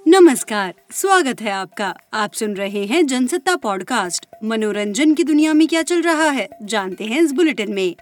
नमस्कार, स्वागत है आपका। आप सुन रहे हैं जनसत्ता पॉडकास्ट। मनोरंजन की दुनिया में क्या चल रहा है, जानते हैं इस बुलेटिन में।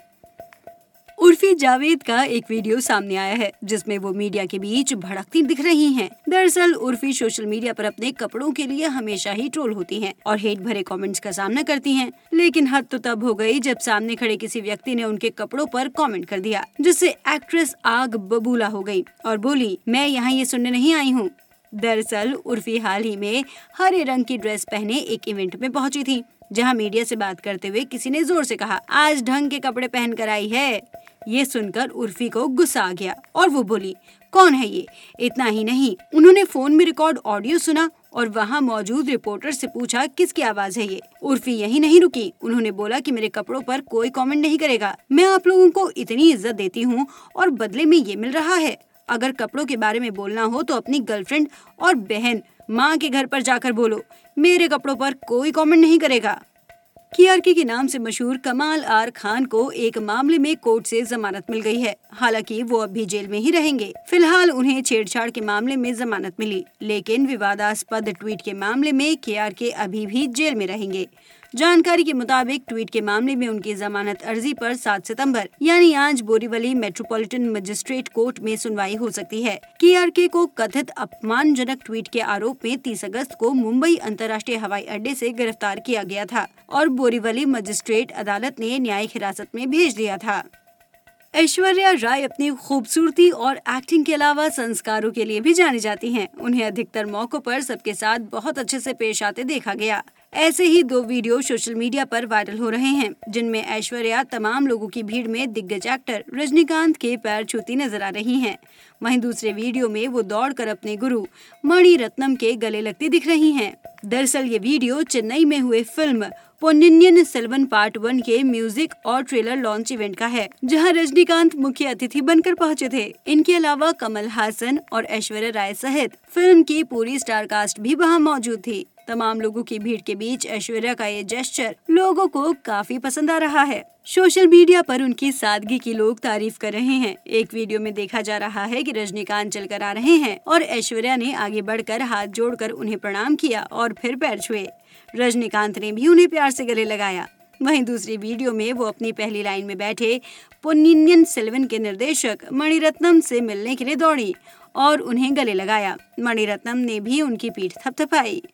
उर्फी जावेद का एक वीडियो सामने आया है जिसमें वो मीडिया के बीच भड़कती दिख रही हैं। दरअसल उर्फी सोशल मीडिया पर अपने कपड़ों के लिए हमेशा ही ट्रोल होती हैं और हेट भरे कमेंट्स का सामना करती हैं। लेकिन हद तो तब हो गई जब सामने खड़े किसी व्यक्ति ने उनके कपड़ों पर कमेंट कर दिया, जिससे एक्ट्रेस आग बबूला हो गई और बोली, मैं यहाँ ये सुनने नहीं आई हूँ। दरअसल उर्फी हाल ही में हरे रंग की ड्रेस पहने एक इवेंट में पहुंची थी, जहां मीडिया से बात करते हुए किसी ने जोर से कहा, आज ढंग के कपड़े पहन कर आई है। ये सुनकर उर्फी को गुस्सा आ गया और वो बोली, कौन है ये? इतना ही नहीं, उन्होंने फोन में रिकॉर्ड ऑडियो सुना और वहाँ मौजूद रिपोर्टर से पूछा, किसकी आवाज है ये? उर्फी यही नहीं रुकी, उन्होंने बोला कि मेरे कपड़ों पर कोई कमेंट नहीं करेगा। मैं आप लोगों को इतनी इज्जत देती हूँ और बदले में ये मिल रहा है। अगर कपड़ों के बारे में बोलना हो तो अपनी गर्लफ्रेंड और बहन माँ के घर पर जाकर बोलो, मेरे कपड़ों पर कोई कमेंट नहीं करेगा। केआरके के नाम से मशहूर कमाल आर खान को एक मामले में कोर्ट से जमानत मिल गई है। हालांकि वो अब भी जेल में ही रहेंगे। फिलहाल उन्हें छेड़छाड़ के मामले में जमानत मिली, लेकिन विवादास्पद ट्वीट के मामले में केआरके अभी भी जेल में रहेंगे। जानकारी के मुताबिक ट्वीट के मामले में उनकी जमानत अर्जी पर 7 सितंबर यानी आज बोरीवली मेट्रोपॉलिटन मजिस्ट्रेट कोर्ट में सुनवाई हो सकती है। केआरके को कथित अपमानजनक ट्वीट के आरोप में 30 अगस्त को मुंबई अंतर्राष्ट्रीय हवाई अड्डे से गिरफ्तार किया गया था और बोरीवली मजिस्ट्रेट अदालत ने न्यायिक हिरासत में भेज दिया था। ऐश्वर्या राय अपनी खूबसूरती और एक्टिंग के अलावा संस्कारों के लिए भी जानी जाती हैं। उन्हें अधिकतर मौकों पर सबके साथ बहुत अच्छे से पेश आते देखा गया। ऐसे ही 2 वीडियो सोशल मीडिया पर वायरल हो रहे हैं, जिनमें ऐश्वर्या तमाम लोगों की भीड़ में दिग्गज एक्टर रजनीकांत के पैर छूती नजर आ रही हैं। वहीं दूसरे वीडियो में वो दौड़कर अपने गुरु मणि रत्नम के गले लगती दिख रही हैं। दरअसल ये वीडियो चेन्नई में हुए फिल्म पोन्नियिन सेल्वन पार्ट 1 के म्यूजिक और ट्रेलर लॉन्च इवेंट का है, जहां रजनीकांत मुख्य अतिथि बनकर पहुंचे थे। इनके अलावा कमल हासन और ऐश्वर्या राय सहित फिल्म की पूरी स्टार कास्ट भी वहां मौजूद थी। तमाम लोगों की भीड़ के बीच ऐश्वर्या का ये जेस्चर लोगों को काफी पसंद आ रहा है। सोशल मीडिया पर उनकी सादगी की लोग तारीफ कर रहे हैं। एक वीडियो में देखा जा रहा है कि रजनीकांत चलकर आ रहे हैं और ऐश्वर्या ने आगे बढ़कर हाथ जोड़कर उन्हें प्रणाम किया और फिर पैर छुए। रजनीकांत ने भी उन्हें प्यार से गले लगाया। वहीं दूसरी वीडियो में वो अपनी पहली लाइन में बैठे पोन्नियिन सेल्वन के निर्देशक मणिरत्नम से मिलने के लिए दौड़ी और उन्हें गले लगाया। मणिरत्नम ने भी उनकी पीठ थपथपाई।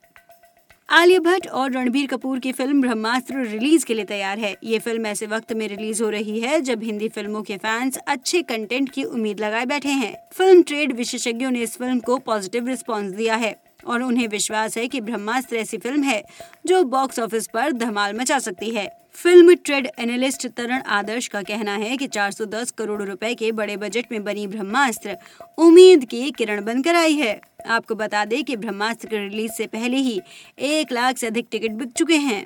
आलिया भट्ट और रणबीर कपूर की फिल्म ब्रह्मास्त्र रिलीज के लिए तैयार है। ये फिल्म ऐसे वक्त में रिलीज हो रही है जब हिंदी फिल्मों के फैंस अच्छे कंटेंट की उम्मीद लगाए बैठे हैं। फिल्म ट्रेड विशेषज्ञों ने इस फिल्म को पॉजिटिव रिस्पांस दिया है और उन्हें विश्वास है कि ब्रह्मास्त्र ऐसी फिल्म है जो बॉक्स ऑफिस पर धमाल मचा सकती है। Film trade analyst Taran Adarsh का कहना है कि 410 करोड़ रुपए के बड़े बजट में बनी ब्रह्मास्त्र उम्मीद की किरण बनकर आई है। आपको बता दें कि ब्रह्मास्त्र के रिलीज से पहले ही 1 लाख से अधिक टिकट बिक चुके हैं।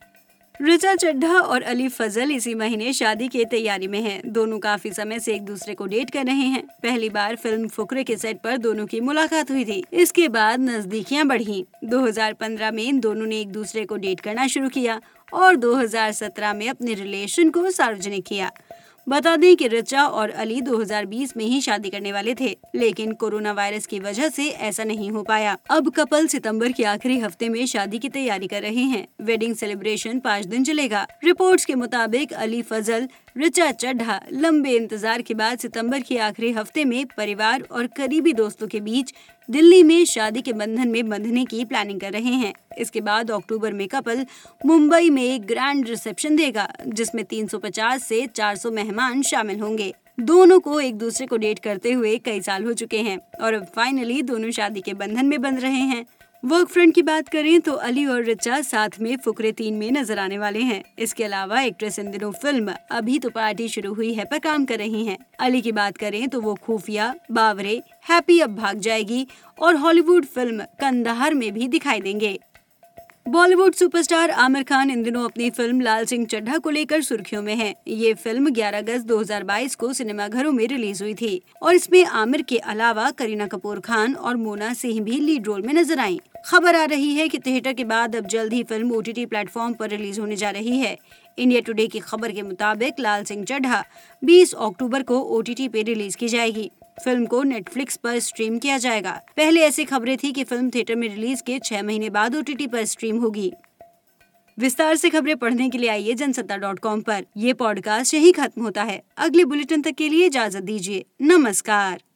ऋचा चड्ढा और अली फजल इसी महीने शादी की तैयारी में हैं। दोनों काफी समय से एक दूसरे को डेट कर रहे हैं। पहली बार फिल्म फुकरे के सेट पर दोनों की मुलाकात हुई थी। इसके बाद नजदीकियां बढ़ी। 2015 में इन दोनों ने एक दूसरे को डेट करना शुरू किया और 2017 में अपने रिलेशन को सार्वजनिक किया। बता दें कि ऋचा और अली 2020 में ही शादी करने वाले थे, लेकिन कोरोना वायरस की वजह से ऐसा नहीं हो पाया। अब कपल सितंबर के आखिरी हफ्ते में शादी की तैयारी कर रहे हैं। वेडिंग सेलिब्रेशन 5 दिन चलेगा। रिपोर्ट्स के मुताबिक अली फजल ऋचा चड्ढा लंबे इंतजार के बाद सितंबर के आखिरी हफ्ते में परिवार और करीबी दोस्तों के बीच दिल्ली में शादी के बंधन में बंधने की प्लानिंग कर रहे हैं। इसके बाद अक्टूबर में कपल मुंबई में एक ग्रैंड रिसेप्शन देगा, जिसमें 350 से 400 मेहमान शामिल होंगे। दोनों को एक दूसरे को डेट करते हुए कई साल हो चुके हैं और अब फाइनली दोनों शादी के बंधन में बंध रहे हैं। वर्क फ्रंट की बात करें तो अली और ऋचा साथ में फुकरे 3 में नजर आने वाले हैं। इसके अलावा एक्ट्रेस इन दिनों फिल्म अभी तो पार्टी शुरू हुई है पर काम कर रही हैं। अली की बात करें तो वो खुफिया, बावरे, हैप्पी अब भाग जाएगी और हॉलीवुड फिल्म कंधार में भी दिखाई देंगे। बॉलीवुड सुपरस्टार आमिर खान इन दिनों अपनी फिल्म लाल सिंह चड्ढा को लेकर सुर्खियों में है। ये फिल्म 11 अगस्त 2022 को सिनेमाघरों में रिलीज हुई थी और इसमें आमिर के अलावा करीना कपूर खान और मोना सिंह भी लीड रोल में नजर आईं। खबर आ रही है कि थिएटर के बाद अब जल्द ही फिल्म OTT प्लेटफॉर्म पर रिलीज होने जा रही है। इंडिया टुडे की खबर के मुताबिक लाल सिंह चड्ढा 20 अक्टूबर को OTT पे रिलीज की जाएगी। फिल्म को नेटफ्लिक्स पर स्ट्रीम किया जाएगा। पहले ऐसी खबरें थी कि फिल्म थिएटर में रिलीज के 6 महीने बाद OTT पर स्ट्रीम होगी। विस्तार से खबरें पढ़ने के लिए आइए जनसत्ता.com पर। ये पॉडकास्ट यहीं खत्म होता है। अगले बुलेटिन तक के लिए इजाजत दीजिए। नमस्कार।